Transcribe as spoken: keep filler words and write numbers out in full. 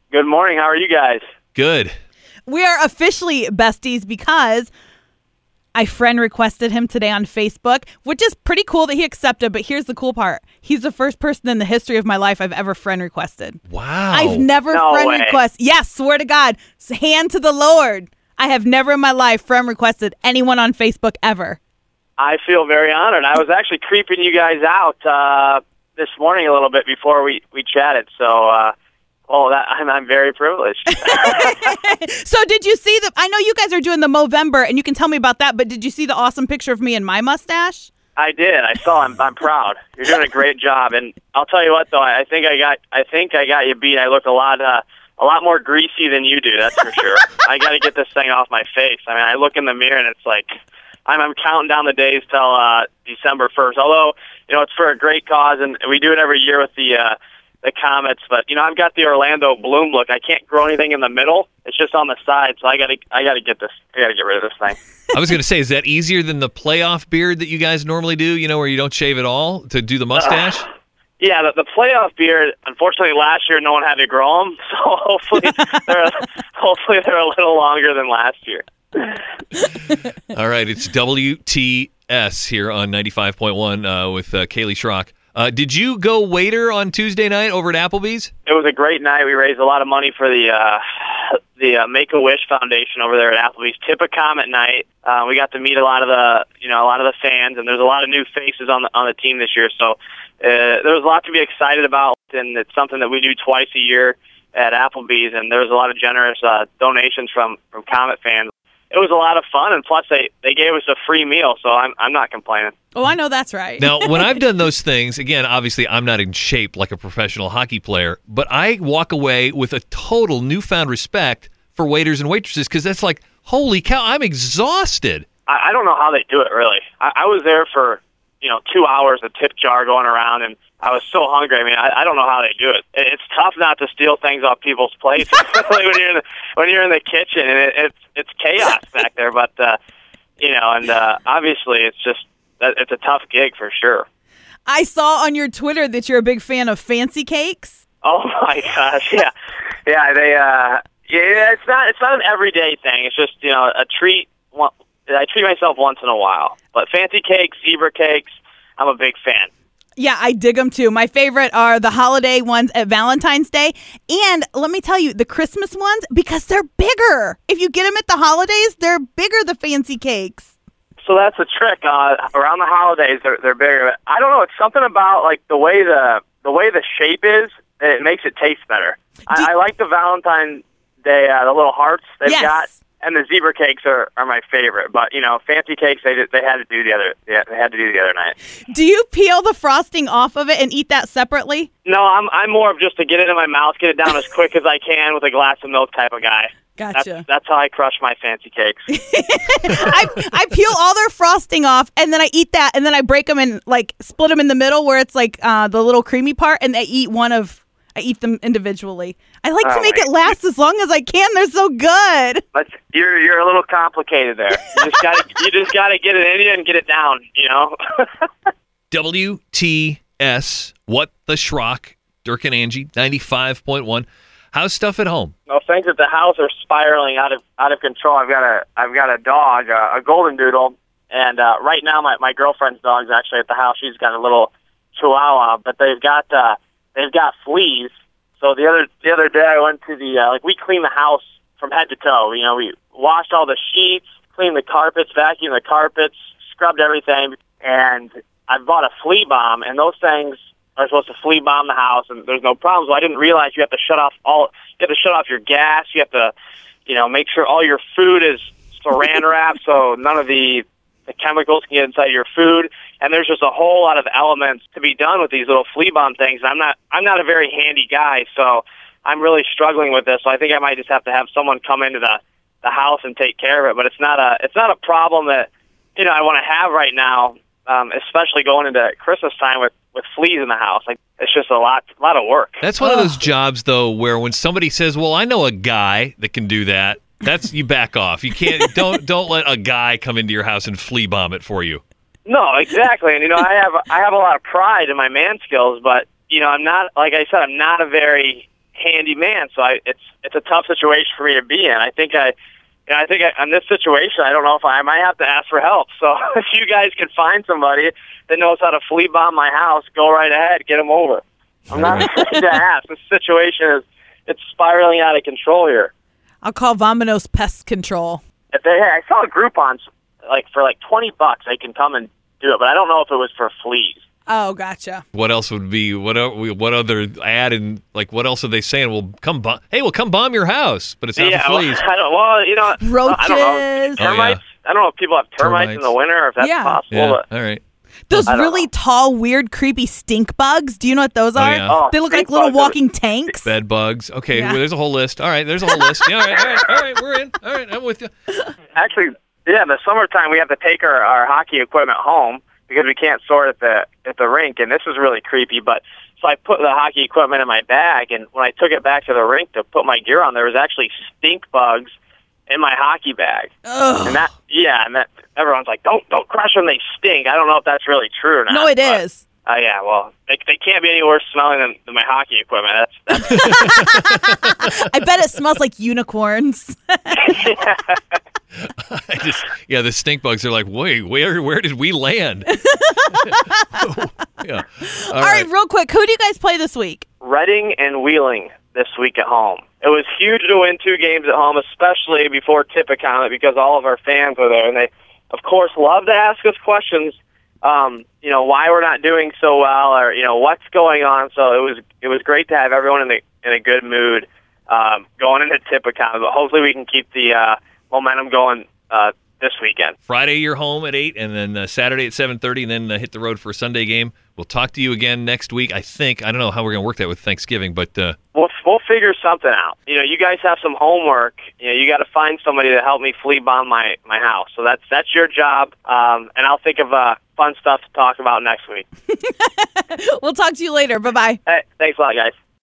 Good morning. How are you guys? Good. We are officially besties because I friend requested him today on Facebook, which is pretty cool that he accepted. But here's the cool part. He's the first person in the history of my life I've ever friend requested. Wow. I've never No friend way. requested. Yes, swear to God. Hand to the Lord. I have never in my life friend requested anyone on Facebook ever. I feel very honored. I was actually creeping you guys out uh, this morning a little bit before we, we chatted. So, uh, oh, that, I'm, I'm very privileged. So did you see the, I know you guys are doing the Movember, and you can tell me about that, but did you see the awesome picture of me and my mustache? I did. I saw. I'm, I'm proud. You're doing a great job. And I'll tell you what, though, I think I got I think I got you beat. I look a lot uh, a lot more greasy than you do, that's for sure. I got to get this thing off my face. I mean, I look in the mirror, and it's like I'm, I'm counting down the days till uh, December first. Although, you know, it's for a great cause, and we do it every year with the uh, the Comets. But you know, I've got the Orlando Bloom look. I can't grow anything in the middle. It's just on the side. So I got to I got to get this. I got to get rid of this thing. I was going to say, is that easier than the playoff beard that you guys normally do, you know, where you don't shave at all, to do the mustache? Uh, yeah, the, the playoff beard, unfortunately, last year no one had to grow them. So hopefully they're, hopefully they're a little longer than last year. All right, it's W T S here on ninety-five point one uh, with uh, Kaylee Schrock. Uh, did you go waiter on Tuesday night over at Applebee's? It was a great night. We raised a lot of money for the uh, the uh, Make-A-Wish Foundation over there at Applebee's. Tip a Comet night. Uh, we got to meet a lot of the you know a lot of the fans, and there's a lot of new faces on the on the team this year. So uh, there was a lot to be excited about, and it's something that we do twice a year at Applebee's. And there was a lot of generous uh, donations from from Comet fans. It was a lot of fun, and plus they, they gave us a free meal, so I'm I'm not complaining. Oh, I know that's right. Now, when I've done those things, again, obviously I'm not in shape like a professional hockey player, but I walk away with a total newfound respect for waiters and waitresses, because that's like, holy cow, I'm exhausted. I, I don't know how they do it, really. I, I was there for, you know, two hours, a tip jar going around, and I was so hungry. I mean, I, I don't know how they do it. It's tough not to steal things off people's plates, especially when you're in the, when you're in the kitchen, and it, it's it's chaos back there. But uh, you know, and uh, obviously, it's just it's a tough gig for sure. I saw on your Twitter that you're a big fan of fancy cakes. Oh my gosh, yeah, yeah. They uh, yeah, it's not it's not an everyday thing. It's just you know a treat. I treat myself once in a while. But fancy cakes, zebra cakes, I'm a big fan. Yeah, I dig them too. My favorite are the holiday ones at Valentine's Day. And let me tell you, the Christmas ones, because they're bigger. If you get them at the holidays, they're bigger, the fancy cakes. So that's the trick. Uh, around the holidays, they're, they're bigger. I don't know. It's something about like the way the the way the shape is. It makes it taste better. I, I like the Valentine's Day, uh, the little hearts they've yes. got. And the zebra cakes are, are my favorite, but you know, fancy cakes they did, they had to do the other yeah, they had to do the other night. Do you peel the frosting off of it and eat that separately? No, I'm I'm more of just to get it in my mouth, get it down as quick as I can with a glass of milk type of guy. Gotcha. That's, that's how I crush my fancy cakes. I I peel all their frosting off, and then I eat that, and then I break them and like split them in the middle where it's like uh, the little creamy part, and I eat one of. I eat them individually. I like oh to make my. it last as long as I can. They're so good. But you're you're a little complicated there. You just got to you just got to get it in you and get it down. You know. W T S, What the Schrock, Dirk and Angie, ninety-five point one. How's stuff at home? Well, things at the house are spiraling out of out of control. I've got a I've got a dog, uh, a golden doodle, and uh, right now my my girlfriend's dog's actually at the house. She's got a little chihuahua, but they've got. Uh, They've got fleas. So the other the other day I went to the uh, like we clean the house from head to toe. You know, we washed all the sheets, cleaned the carpets, vacuumed the carpets, scrubbed everything, and I bought a flea bomb. And those things are supposed to flea bomb the house, and there's no problem. So I didn't realize you have to shut off all. You have to shut off your gas. You have to, you know, make sure all your food is saran wrapped so none of the the chemicals can get inside your food. And there's just a whole lot of elements to be done with these little flea bomb things. I'm not I'm not a very handy guy, so I'm really struggling with this. So I think I might just have to have someone come into the, the house and take care of it. But it's not a it's not a problem that you know I want to have right now, um, especially going into Christmas time with, with fleas in the house. Like it's just a lot a lot of work. That's one of those jobs though where when somebody says, "Well, I know a guy that can do that," that's you back off. You can't don't don't let a guy come into your house and flea bomb it for you. No, exactly. And, you know, I have I have a lot of pride in my man skills, but, you know, I'm not, like I said, I'm not a very handy man, so I it's it's a tough situation for me to be in. I think I. And I think I, in this situation, I don't know if I, I might have to ask for help. So if you guys can find somebody that knows how to flea bomb my house, go right ahead, get them over. I'm not afraid to ask. This situation is it's spiraling out of control here. I'll call Vominos Pest Control. If they, I saw a Groupon like for like twenty bucks, they can come and do it, but I don't know if it was for fleas. Oh, gotcha. What else would be, what o- what other ad and, like, what else are they saying? Well, come, bo- hey, we'll come bomb your house, but it's not yeah, for fleas. Well, I don't, well, you know, Roaches. I don't know. Termites. Oh, yeah. I don't know if people have termites, Termites. in the winter, or if that's Yeah. possible. Yeah, But all right. Those I don't really know. tall, weird, creepy stink bugs. Do you know what those Oh, are? yeah. Oh, They look like stink little bugs are- walking tanks. Bed bugs. Okay, Yeah. well, there's a whole list. All right, there's a whole list. Yeah, all right, all right, all right, we're in. All right, I'm with you. Actually, yeah, in the summertime we have to take our, our hockey equipment home because we can't store it at the at the rink, and this is really creepy. But so I put the hockey equipment in my bag, and when I took it back to the rink to put my gear on, there was actually stink bugs in my hockey bag. Ugh. And that, yeah, and that everyone's like, don't don't crush them, they stink. I don't know if that's really true or not. No, it but, is. Uh, yeah, well, they they can't be any worse smelling than, than my hockey equipment. That's that's I bet it smells like unicorns. I just, yeah, the stink bugs are like, wait, where where did we land? Yeah. All, All right, real quick, who do you guys play this week? Reading and Wheeling this week at home. It was huge to win two games at home, especially before Tippecanoe, because all of our fans were there, and they, of course, love to ask us questions. Um, you know, why we're not doing so well, or you know, what's going on. So it was it was great to have everyone in the in a good mood um, going into Tippecanoe. But hopefully, we can keep the uh, momentum going uh, this weekend. Friday you're home at eight, and then uh, Saturday at seven thirty, and then uh, hit the road for a Sunday game. We'll talk to you again next week, I think. I don't know how we're going to work that with Thanksgiving, but uh, We'll we'll figure something out. You know, you guys have some homework. You know, you got to find somebody to help me flea bomb my, my house. So that's that's your job, um, and I'll think of uh, fun stuff to talk about next week. We'll talk to you later. Bye-bye. Hey, thanks a lot, guys.